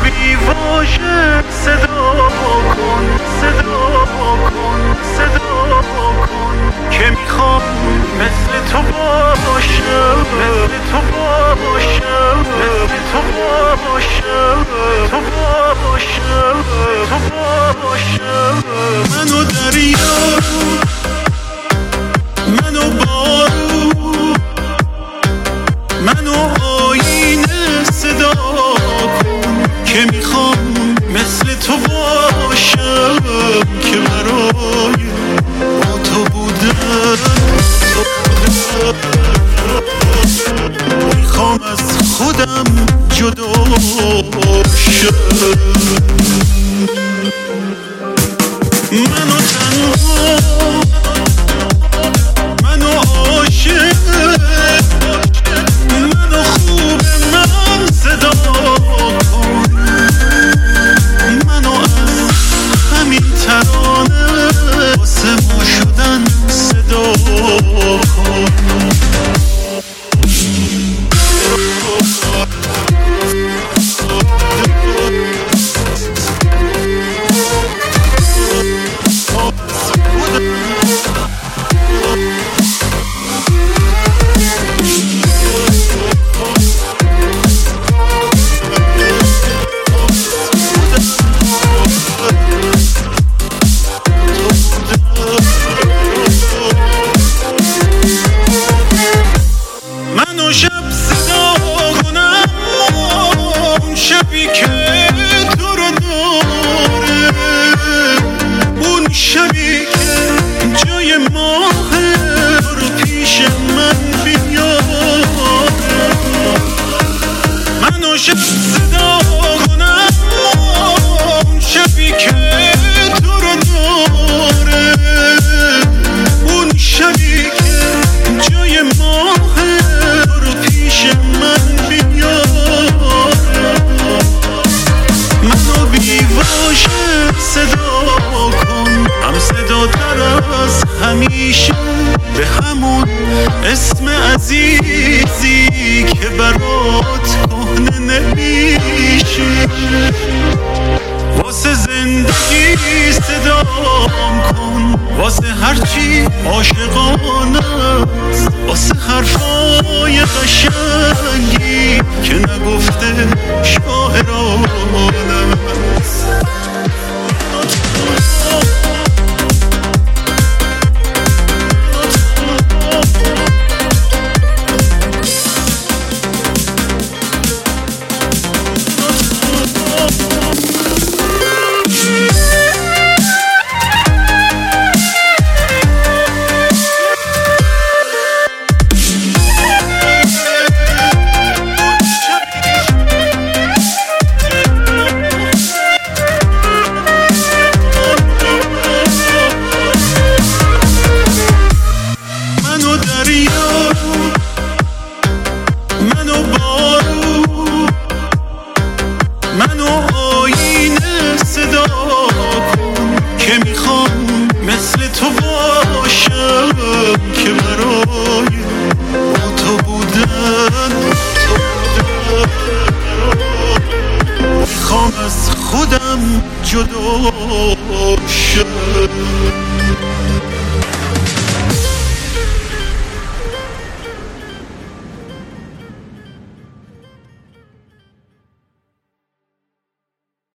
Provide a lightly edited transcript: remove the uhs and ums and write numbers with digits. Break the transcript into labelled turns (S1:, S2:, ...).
S1: بی واژه صدا کن، صدا کن، صدا کن که میخوام مثل تو باشم، مثل تو باشم، مثل تو باشم، تو باشم، تو باشم. منو دریا رو، منو بارو، منو آینه صدا کن که میخوام مثل تو باشم، که برای با تو بودن میخوام از خودم جدا شم. منو تنها، منو عاشق، منو خوب من صدا کن، منو از همین ترانه واسه ما شدن صدا کن. منو شب صدا کنم، اون شبی که تو رو داره، اون شبی که جای ماهه رو پیش من بیاره. منو شب صدا کنم، اون شبی که تو رو داره، اون شبی که جای ماهه رو پیش من بیاره. منو بی واژه صدا کن، هم صدا تر از همیشه، به همون اسم عزیزی که برات کهنه نمیشه. واسه زندگی صدام کن، واسه هرچی عاشقانه است، واسه حرفای قشنگی که نگفته شاعرانه است. منو بارو، منو آینه صدا کن که میخوام مثل تو باشم، که برای با تو بودن میخوام از خودم جدا شم.